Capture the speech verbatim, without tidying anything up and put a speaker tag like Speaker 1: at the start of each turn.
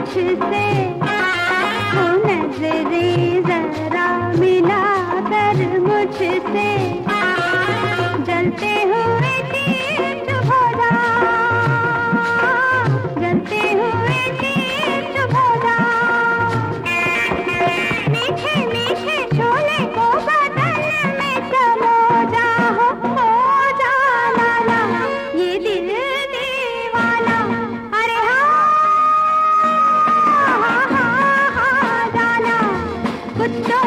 Speaker 1: मुझसे, वो नजरें जरा मिला कर मुझसे, जलते हुए तीर चुभ जा, जलते हुए तीर चुभ जा, मीठे मीठे शोले को बदल में समो जा, हो जा लाला ये दिल दीवाना, अरे हाँ हाँ हाँ हाँ जाना कुछ तो